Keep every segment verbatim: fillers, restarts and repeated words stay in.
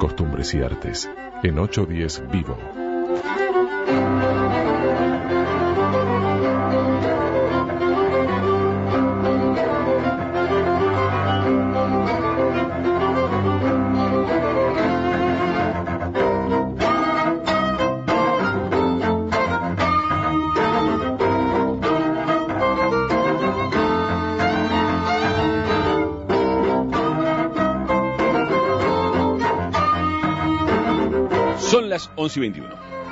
costumbres y artes, en ochocientos diez Vivo. Son las once y veintiuno.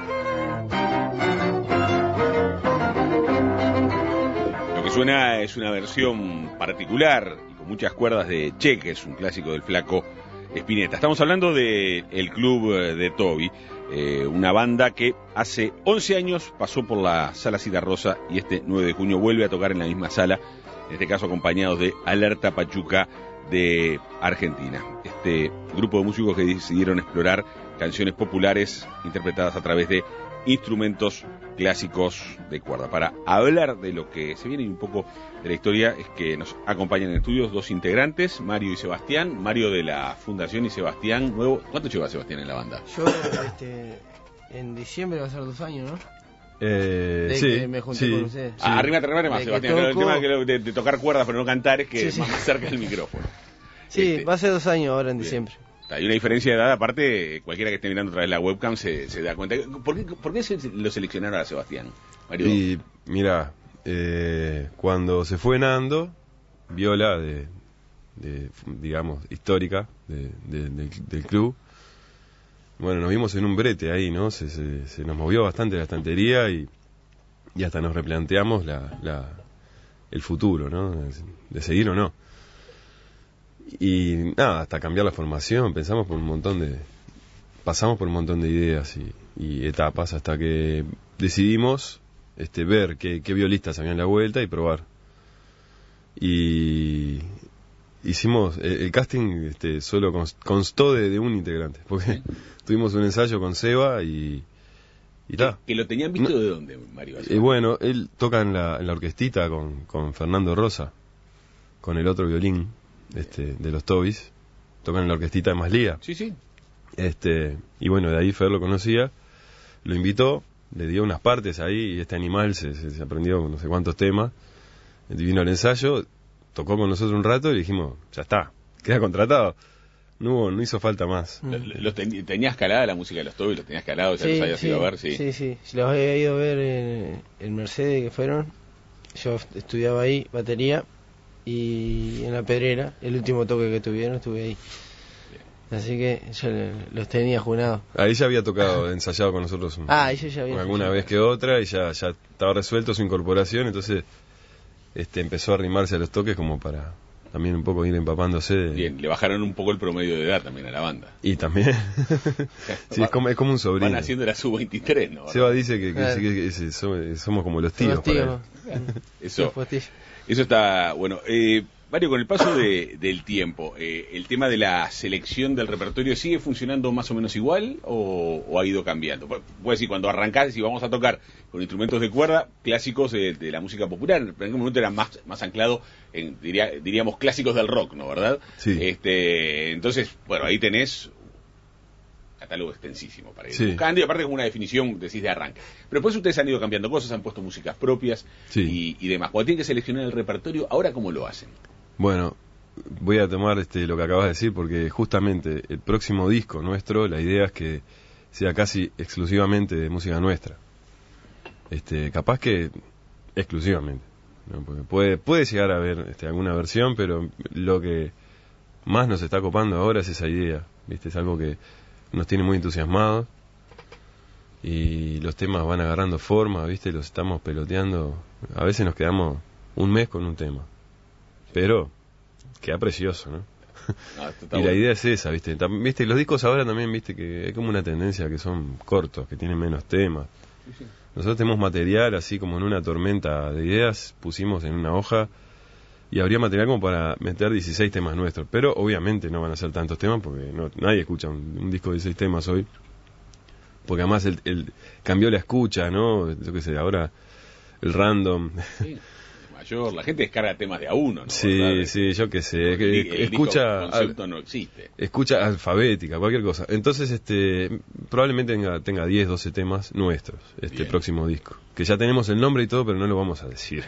Lo que suena es una versión particular y con muchas cuerdas de Che, que es un clásico del Flaco Spinetta. Estamos hablando de el Club de Toby, eh, una banda que hace once años pasó por la Sala Citarrosa y este nueve de junio vuelve a tocar en la misma sala, en este caso acompañados de Alerta Pachuca de Argentina. Este grupo de músicos que decidieron explorar canciones populares interpretadas a través de instrumentos clásicos de cuerda. Para hablar de lo que se viene y un poco de la historia, es que nos acompañan en estudios dos integrantes, Mario y Sebastián. Mario de la Fundación y Sebastián nuevo. ¿Cuánto lleva Sebastián en la banda? Yo, este, en diciembre va a ser dos años, ¿no? Eh, de sí, que me junté sí. con ustedes. Ah, arriba te remate más, De Sebastián. toco... El tema de, de, de tocar cuerdas pero no cantar es que sí, es sí. más cerca del micrófono. Sí, este... va a ser dos años ahora en Bien. diciembre. Hay una diferencia de edad, aparte, cualquiera que esté mirando a través de la webcam se, se da cuenta. ¿Por qué, por qué se lo seleccionaron a Sebastián, Mario? Y mira, eh, cuando se fue Nando, viola de, de digamos, histórica de, de, de, del club, bueno, nos vimos en un brete ahí, ¿no? Se, se, se nos movió bastante la estantería y, y hasta nos replanteamos la, la, el futuro, ¿no? De seguir o no. Y nada, hasta cambiar la formación, pensamos por un montón de... Pasamos por un montón de ideas y, y etapas hasta que decidimos este, ver qué, qué violistas habían en la vuelta y probar. Y hicimos... El, el casting este, solo constó de, de un integrante, porque ¿sí? Tuvimos un ensayo con Seba y... y ¿Que, ¿Que lo tenían visto no, de dónde, Mario? Eh, bueno, él toca en la, en la orquestita con, con Fernando Rosa, con el otro violín. Este, de los Tobis, tocan en la orquestita de Maslía. Sí, sí. Este, y bueno, de ahí Fer lo conocía, lo invitó, le dio unas partes ahí y este animal se, se, se aprendió no sé cuántos temas. Vino al ensayo, tocó con nosotros un rato y dijimos, ya está, queda contratado. No hubo, no hizo falta más. Mm. ¿Los ten, ¿Tenías calada la música de los Tobis? ¿Los tenías calado? ¿Ya sí, los habías sí, ido a ver? Sí, sí, sí. Los había ido a ver en, en Mercedes, que fueron. Yo estudiaba ahí, batería. Y en la Pedrera, el último toque que tuvieron, estuve ahí. Bien. Así que yo los tenía junados. Ahí ya había tocado, ensayado con nosotros un, ah, ella ya había alguna vez que otra y ya, ya estaba resuelto su incorporación, entonces este empezó a arrimarse a los toques como para también un poco ir empapándose. De... Bien, le bajaron un poco el promedio de edad también a la banda. Y también, sí, es como, es como un sobrino. Van haciendo la sub veintitrés, ¿no? Seba dice que, que, claro. que, que, que somos, somos como los tíos. Los tíos. Para él. Eso. Eso está bueno. Eh, Mario, con el paso de, del tiempo, eh, ¿el tema de la selección del repertorio sigue funcionando más o menos igual o, o ha ido cambiando? Puedo decir, cuando arrancás y vamos a tocar con instrumentos de cuerda, clásicos de, de la música popular, en algún momento era más, más anclado en, diría, diríamos, clásicos del rock, ¿no? ¿Verdad? Sí. Este, entonces, bueno, ahí tenés catálogo extensísimo para ir sí. buscando y aparte como una definición, decís, de arranque. Pero después ustedes han ido cambiando cosas, han puesto músicas propias sí. y, y demás. Cuando tienen que seleccionar el repertorio, ¿ahora cómo lo hacen? Bueno, voy a tomar este lo que acabas de decir porque justamente el próximo disco nuestro, la idea es que sea casi exclusivamente de música nuestra. Este, capaz que exclusivamente, ¿no? Porque puede, puede llegar a haber este, alguna versión, pero lo que más nos está copando ahora es esa idea, ¿viste? Es algo que nos tiene muy entusiasmados y los temas van agarrando forma, ¿viste? Los estamos peloteando. A veces nos quedamos un mes con un tema, pero queda precioso, ¿no? No, y bueno. La idea es esa, ¿viste? Tam, ¿viste? Los discos ahora también, ¿viste? Que hay como una tendencia que son cortos, que tienen menos temas. Sí, sí. Nosotros tenemos material así como en una tormenta de ideas, pusimos en una hoja y habría material como para meter dieciséis temas nuestros, pero obviamente no van a ser tantos temas porque no, nadie escucha un, un disco de dieciséis temas hoy, porque además el, el cambió la escucha, ¿no? Yo qué sé, ahora el random. Sí. mayor. La gente descarga temas de a uno, ¿no? Sí, ¿verdad? sí, yo qué sé. Que El, el escucha, disco concepto no existe. Escucha alfabética, cualquier cosa. Entonces, este, probablemente tenga, tenga diez, doce temas nuestros, este Bien. próximo disco. Que ya tenemos el nombre y todo, pero no lo vamos a decir.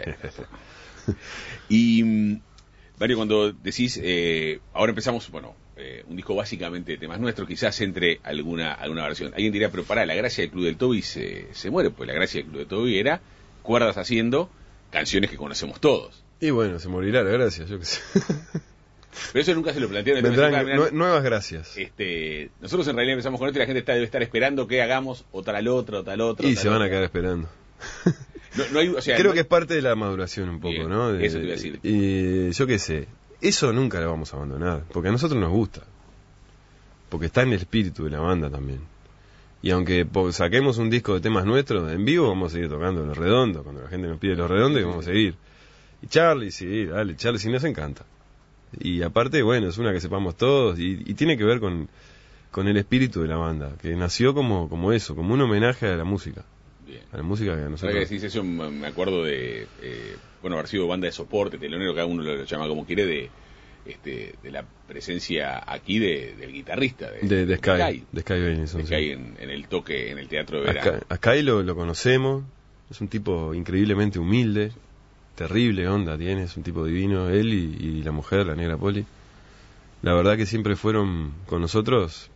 Y, mm, Mario, cuando decís, eh, ahora empezamos, bueno, eh, un disco básicamente de temas nuestros, quizás entre alguna alguna versión. Alguien diría, pero pará, la gracia del Club del Toby se, se muere, pues la gracia del Club del Toby era cuerdas haciendo canciones que conocemos todos. Y bueno, se morirá la gracia, yo qué sé. Pero eso nunca se lo plantearon. Vendrán Entonces, claro, nue- nuevas gracias. este, nosotros en realidad empezamos con esto y la gente está, debe estar esperando que hagamos o tal otro, o tal otro. Y tal se van a otro. quedar esperando. No, no hay, o sea, Creo no que hay- es parte de la maduración un poco, Bien, ¿no? De- eso te iba a decir. Y yo qué sé, eso nunca lo vamos a abandonar, porque a nosotros nos gusta. Porque está en el espíritu de la banda también. Y aunque po- saquemos un disco de temas nuestros, en vivo vamos a seguir tocando Los Redondos, cuando la gente nos pide Los Redondos, y vamos a seguir. Y Charlie, sí, dale, Charlie, sí nos encanta. Y aparte, bueno, es una que sepamos todos, y, y tiene que ver con, con el espíritu de la banda, que nació como, como eso, como un homenaje a la música. Bien. A la música que a Ahora nosotros... que decís eso, m- me acuerdo de, eh, bueno, haber sido banda de soporte, telonero, cada uno lo, lo llama como quiere, de este de la presencia aquí de, del guitarrista, de, De, de Sky, Sky, de Sky Benison, de sí. Sky en, en el toque, en el teatro de A verano. Sky, a Sky lo, lo conocemos, es un tipo increíblemente humilde, terrible onda tiene, es un tipo divino, él y, y la mujer, la negra Poli. La verdad que siempre fueron con nosotros,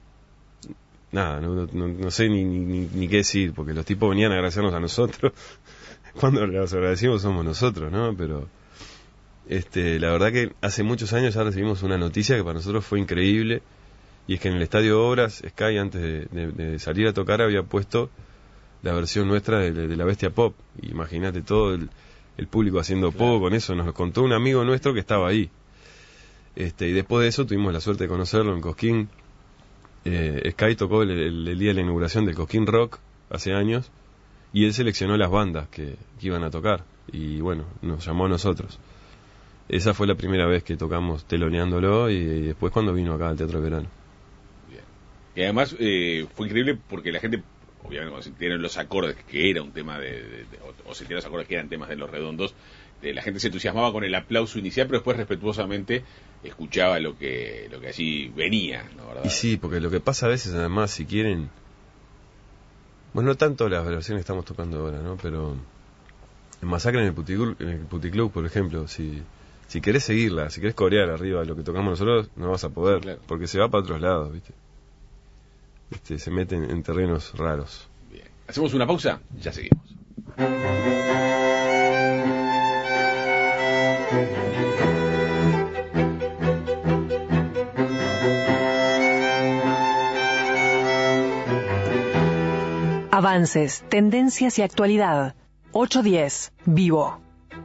nada, no, no, no sé ni, ni, ni qué decir, porque los tipos venían a agradecernos a nosotros, cuando los agradecimos somos nosotros, ¿no? Pero este, la verdad que hace muchos años ya recibimos una noticia que para nosotros fue increíble, y es que en el Estadio Obras, Sky antes de, de, de salir a tocar había puesto la versión nuestra de, de la Bestia Pop. Imagínate todo el, el público haciendo Claro. poco con eso, nos lo contó un amigo nuestro que estaba ahí. Este, y después de eso tuvimos la suerte de conocerlo en Cosquín. Eh, Sky tocó el, el- el día de la inauguración del Cosquín Rock hace años, y él seleccionó las bandas que, que iban a tocar, y bueno, nos llamó a nosotros. Esa fue la primera vez que tocamos teloneándolo, y, y después cuando vino acá al Teatro de Verano. Bien. Y además eh, fue increíble porque la gente, obviamente, cuando se enteraron los acordes, que era un tema de, de- de- o, o se enteraron los acordes que eran temas de Los Redondos, eh, la gente se entusiasmaba con el aplauso inicial, pero después respetuosamente escuchaba lo que lo que allí venía, ¿no? ¿Verdad? Y sí, porque lo que pasa a veces, además, si quieren... Bueno, no tanto las versiones que estamos tocando ahora, ¿no? Pero en Masacre en el Puticlub, en el Puticlub, por ejemplo, si, si querés seguirla, si querés corear arriba lo que tocamos nosotros, no vas a poder, Claro. porque se va para otros lados, ¿viste? Este, se meten en terrenos raros. Bien. Hacemos una pausa, ya seguimos. Avances, tendencias y actualidad. ocho diez, Vivo.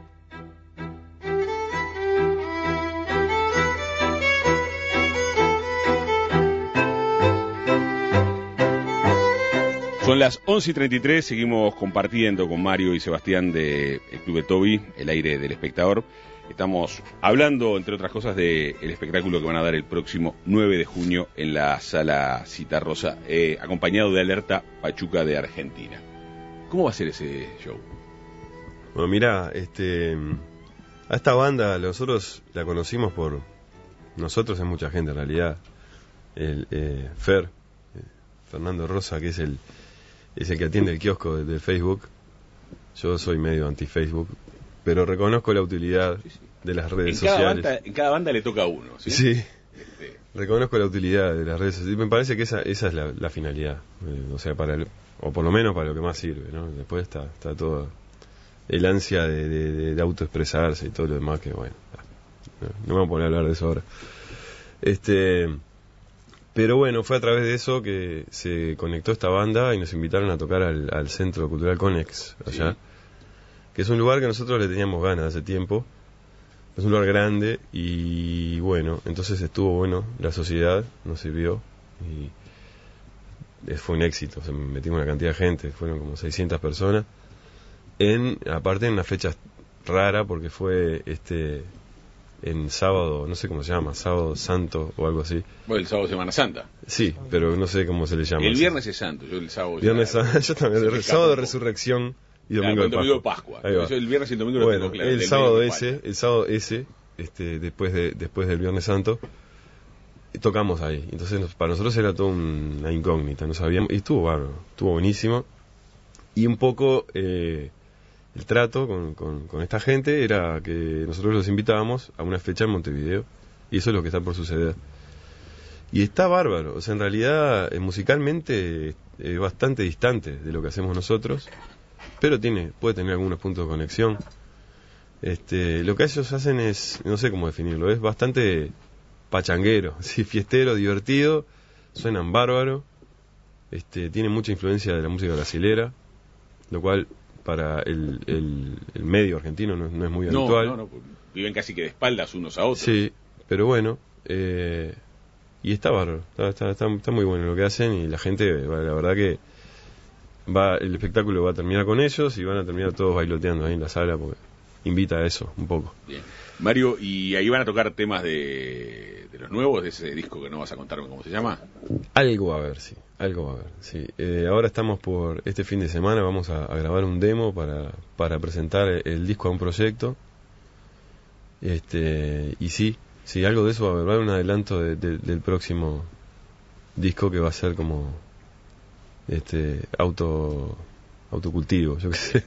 Son las once y treinta y tres, seguimos compartiendo con Mario y Sebastián de el Club de Toby, el aire del espectador. Estamos hablando, entre otras cosas, del espectáculo que van a dar el próximo nueve de junio en la Sala Citarrosa, eh, acompañado de Alerta Pachuca de Argentina. ¿Cómo va a ser ese show? Bueno, mirá, este, a esta banda nosotros la conocimos por... Nosotros es mucha gente en realidad. El eh, Fer, eh, Fernando Rosa, que es el, es el que atiende el kiosco de, de Facebook. Yo soy medio anti-Facebook, pero reconozco la utilidad de las redes En cada, sociales. banda, en cada banda le toca a uno, ¿sí? Sí, Este, reconozco la utilidad de las redes sociales. Me parece que esa, esa es la, la finalidad. Eh, o sea, para el- o por lo menos para lo que más sirve, ¿no? Después está, está todo el ansia de, de, de, de autoexpresarse y todo lo demás que, bueno, no, no me voy a poner a hablar de eso ahora. Este, pero bueno, fue a través de eso que se conectó esta banda y nos invitaron a tocar al, al Centro Cultural Conex, allá, Sí. que es un lugar que nosotros le teníamos ganas hace tiempo. Es un lugar grande y bueno, entonces estuvo bueno, la sociedad nos sirvió y eh, fue un éxito, o sea, metimos una cantidad de gente, fueron como seiscientas personas, en aparte en una fecha rara porque fue este en sábado, no sé cómo se llama, sábado santo o algo así. bueno, el sábado de Semana Santa. Sí, pero no sé cómo se le llama. El viernes es santo, yo el sábado... Viernes ya- santo, yo también, se me el sábado de escapa un poco. resurrección, y domingo, claro, de, domingo Pascua. de Pascua. Eso, el viernes y el domingo bueno, lo tengo claro. el sábado ese, el sábado ese, este, después de después del Viernes Santo, tocamos ahí. Entonces nos, para nosotros era toda un, una incógnita, no sabíamos, y estuvo bárbaro, estuvo buenísimo. Y un poco eh, el trato con, con, con esta gente era que nosotros los invitábamos a una fecha en Montevideo, y eso es lo que está por suceder. Y está bárbaro, o sea, en realidad eh, musicalmente es bastante distante de lo que hacemos nosotros, pero tiene puede tener algunos puntos de conexión. Este, lo que ellos hacen es, no sé cómo definirlo, es bastante pachanguero, sí, fiestero, divertido, suenan bárbaro, este, tiene mucha influencia de la música brasilera, lo cual para el, el, el medio argentino no, no es muy no, habitual. No, no, viven casi que de espaldas unos a otros. Sí, pero bueno, eh, y está bárbaro, está, está, está, está muy bueno lo que hacen, y la gente, la verdad que va el espectáculo va a terminar con ellos y van a terminar todos bailoteando ahí en la sala, porque invita a eso un poco. Bien. Mario, ¿y ahí van a tocar temas de, de los nuevos, de ese disco que no vas a contarme cómo se llama? Algo a ver, sí, algo a ver, sí. Eh, ahora estamos por este fin de semana, vamos a, a grabar un demo para, para presentar el, el disco a un proyecto. Este, y sí, sí, algo de eso va a haber, va a haber un adelanto de, de, del próximo disco que va a ser como este auto autocultivo, yo qué sé.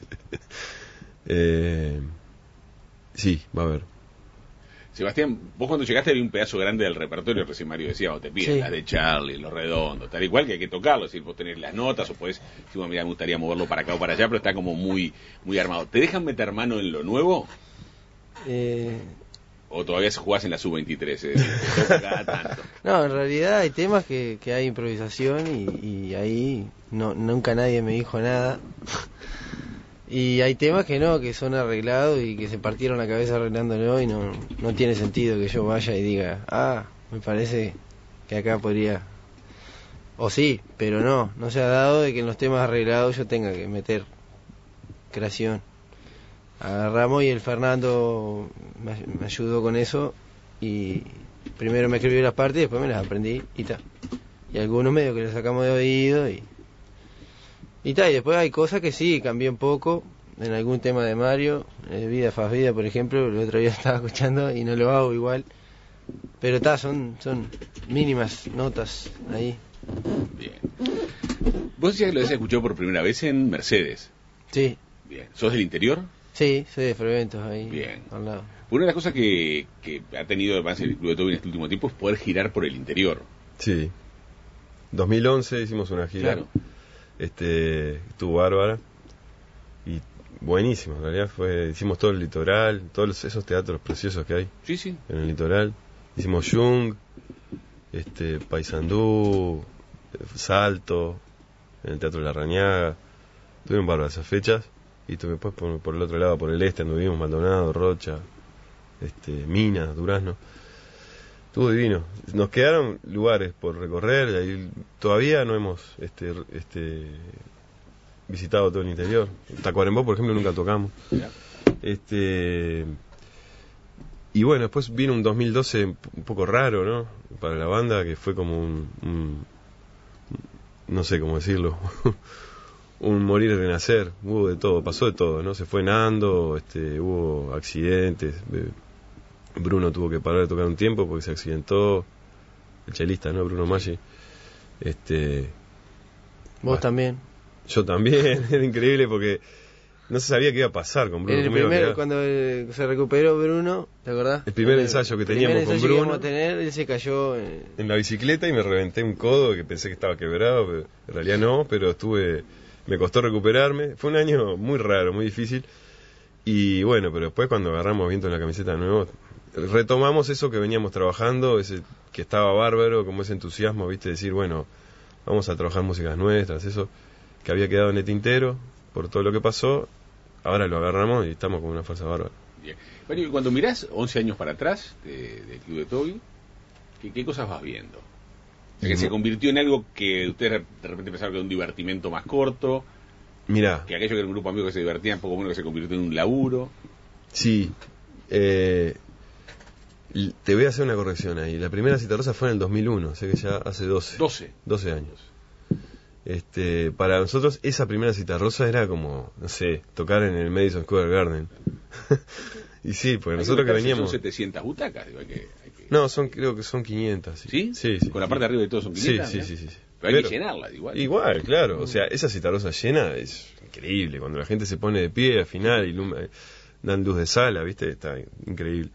eh, sí, va a haber. Sebastián, vos cuando llegaste había un pedazo grande del repertorio, recién Mario decía, o te piden sí. las de Charlie, los redondos, tal y cual, que hay que tocarlo, es decir, vos tenés las notas o podés decir, bueno, mira, me gustaría moverlo para acá o para allá, pero está como muy muy armado. ¿Te dejan meter mano en lo nuevo? Eh... ¿O todavía jugás en la sub veintitrés? Eh? Cada tanto. No, en realidad hay temas que, que hay improvisación y, y ahí no nunca nadie me dijo nada. Y hay temas que no, que son arreglados y que se partieron la cabeza arreglándolo y no, no tiene sentido que yo vaya y diga, ah, me parece que acá podría... O sí, pero no, no se ha dado de que en los temas arreglados yo tenga que meter creación. Agarramos y el Fernando me, me ayudó con eso y primero me escribió las partes y después me las aprendí y ta. Y algunos medios que los sacamos de oído y... Y tal, y después hay cosas que sí, cambié un poco en algún tema de Mario, eh, Vida Faz Vida, por ejemplo, el otro día estaba escuchando y no lo hago igual, pero está, son son mínimas notas ahí. Bien. Vos decías que lo habías escuchado por primera vez en Mercedes. Sí. Bien. ¿Sos del interior? Sí, soy de Freventos ahí. Bien. Al lado. Una de las cosas que, que ha tenido además el Club de Toby en este último tiempo es poder girar por el interior. Sí. dos mil once hicimos una gira. Claro. Este, estuvo bárbara y buenísimo, en realidad fue, hicimos todo el litoral, todos esos teatros preciosos que hay sí, sí. en el litoral, hicimos Jung, este, Paysandú, Salto, en el Teatro de la Rañaga, tuvieron bárbaras esas fechas, y tuve después por, por el otro lado, por el este, anduvimos Maldonado, Rocha, este, Minas, Durazno. Estuvo divino. Nos quedaron lugares por recorrer, ahí todavía no hemos este, este, visitado todo el interior. Tacuarembó, por ejemplo, nunca tocamos. Este, y bueno, después vino un dos mil doce un poco raro, ¿no? Para la banda, que fue como un, un no sé cómo decirlo, un morir y renacer. Hubo de todo, pasó de todo, ¿no? Se fue Nando, este, hubo accidentes. Bruno tuvo que parar de tocar un tiempo porque se accidentó, el chelista, ¿no? Bruno Maggi. Este, Vos bueno, también. Yo también, era increíble porque no se sabía qué iba a pasar con Bruno. En el primero, cuando eh, se recuperó Bruno, ¿te acordás? El primer el, ensayo que el teníamos primer con ensayo Bruno. Que íbamos a tener, él se cayó eh... en la bicicleta y me reventé un codo que pensé que estaba quebrado, pero en realidad no, pero estuve, me costó recuperarme. Fue un año muy raro, muy difícil. Y bueno, pero después cuando agarramos viento en la camiseta de nuevo, retomamos eso que veníamos trabajando, ese que estaba bárbaro, como ese entusiasmo, viste, decir, bueno, vamos a trabajar músicas nuestras, eso que había quedado en el tintero por todo lo que pasó, ahora lo agarramos y estamos con una fuerza bárbara. Bien. Bueno, y cuando mirás once años para atrás de, del Club de Toby, ¿qué, ¿qué cosas vas viendo? O sea, que mm. se convirtió en algo que ustedes de repente pensaron que era un divertimento más corto, Mirá, que aquello que era un grupo de amigos que se divertían, poco menos que se convirtió en un laburo. Sí, eh... te voy a hacer una corrección ahí. La primera Citarrosa fue en el dos mil uno, o sea que ya hace doce. doce. doce años. Este, para nosotros esa primera Citarrosa era como, no sé, tocar en el Madison Square Garden. Y sí, porque nosotros que veníamos... Son setecientas butacas, digo, hay que, hay que... No, son, creo que son quinientas. ¿Sí? Sí, sí. Con la parte de arriba de todo son quinientas. Sí, sí, sí, sí. Pero hay Pero, que llenarla igual. Igual, claro. O sea, esa Citarrosa llena es increíble. Cuando la gente se pone de pie al final y lum- dan luz de sala, ¿viste? Está increíble.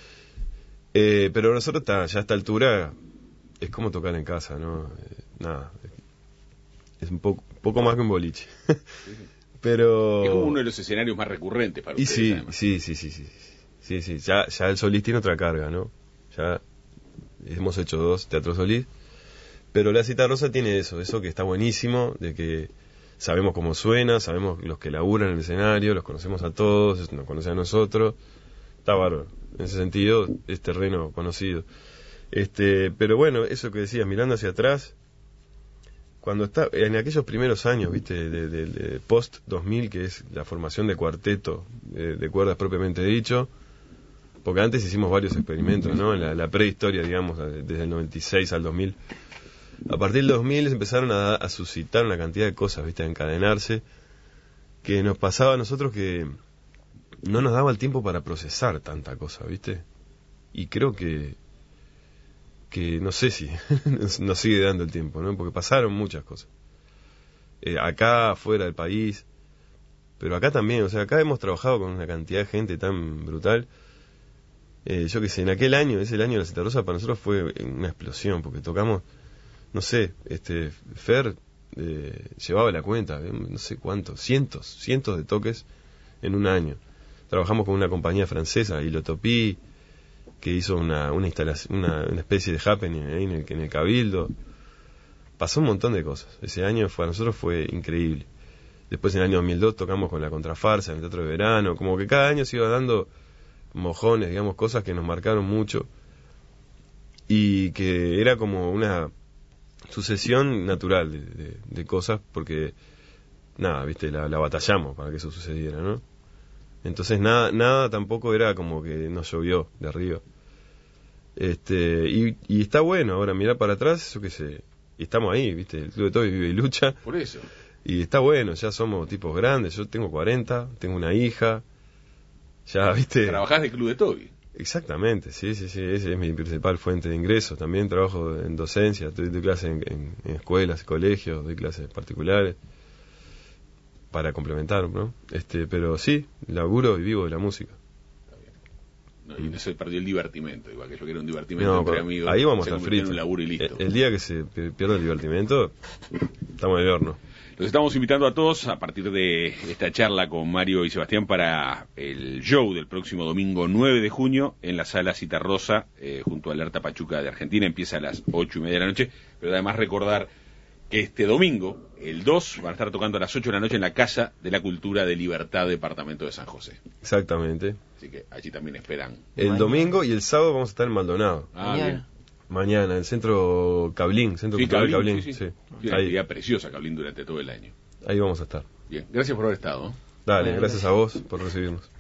Eh, pero nosotros está, ya a esta altura es como tocar en casa, ¿no? Eh, nada. Es un poco, poco más que un boliche. Pero... Es como uno de los escenarios más recurrentes para y ustedes. sí, Además. sí, sí, sí, sí. Sí, sí. Ya, ya el Solís tiene otra carga, ¿no? Ya hemos hecho dos teatros Solís. Pero la Citarrosa tiene eso, eso que está buenísimo, de que sabemos cómo suena, sabemos los que laburan en el escenario, los conocemos a todos, nos conocen a nosotros. Está bárbaro. En ese sentido, es terreno conocido. Este, pero bueno, eso que decías, mirando hacia atrás, cuando está, en aquellos primeros años, viste, de, de, de post dos mil, que es la formación de cuarteto, de, de cuerdas propiamente dicho, porque antes hicimos varios experimentos, ¿no? La, la prehistoria, digamos, desde el noventa y seis al dos mil. A partir del dos mil empezaron a, a suscitar una cantidad de cosas, viste, a encadenarse, que nos pasaba a nosotros que no nos daba el tiempo para procesar tanta cosa, viste. Y creo que que no sé si nos sigue dando el tiempo, ¿no? Porque pasaron muchas cosas. Eh, acá, fuera del país, pero acá también, o sea, acá hemos trabajado con una cantidad de gente tan brutal. Eh, yo qué sé, en aquel año, ese el año de la Citarrosa, para nosotros fue una explosión, porque tocamos, no sé, este Fer eh, llevaba la cuenta, eh, no sé cuántos, cientos, cientos de toques en un año. Trabajamos con una compañía francesa, Ilotopí, que hizo una una instalación, una, una especie de happening ahí en el, en el Cabildo. Pasó un montón de cosas. Ese año fue, a nosotros fue increíble. Después en el año dos mil dos tocamos con la Contrafarsa en el Teatro de Verano, como que cada año se iba dando mojones, digamos, cosas que nos marcaron mucho y que era como una sucesión natural de, de, de cosas, porque nada, viste, la, la batallamos para que eso sucediera, ¿no? Entonces nada, nada tampoco era como que nos llovió de arriba. Este, y, y está bueno ahora mirar para atrás, eso que se, y estamos ahí, viste, el Club de Toby vive y lucha. Por eso. Y está bueno, ya somos tipos grandes, yo tengo cuarenta, tengo una hija, ya, viste. Trabajás de Club de Toby. Exactamente, sí, sí, sí, esa es mi principal fuente de ingresos. También trabajo en docencia, doy, doy clases en, en, en escuelas, colegios, doy clases particulares para complementar, ¿no? Este, pero sí, laburo y vivo de la música. No, y no se perdió el divertimento, igual que yo quiero un divertimento No, entre amigos. ahí vamos se a estar convirtió en fritos. un laburo y listo. El, el día que se pierde el divertimento, estamos en el horno. Los estamos invitando a todos a partir de esta charla con Mario y Sebastián para el show del próximo domingo nueve de junio en la Sala Citarrosa, eh, junto a Alerta Pachuca de Argentina. Empieza a las ocho y media de la noche, pero además recordar que este domingo, el dos, van a estar tocando a las ocho de la noche en la Casa de la Cultura de Libertad, Departamento de San José. Exactamente. Así que allí también esperan. El Mañana. Domingo y el sábado vamos a estar en Maldonado. Ah, Mañana. bien. Mañana, en el centro Cablín, Centro Sí, Cultural Cablín, Cablín. sí, sí. Sí. Sí, una Ahí, actividad preciosa, Cablín, durante todo el año. ahí vamos a estar. Bien, gracias por haber estado. Dale, Bueno, gracias a vos por recibirnos.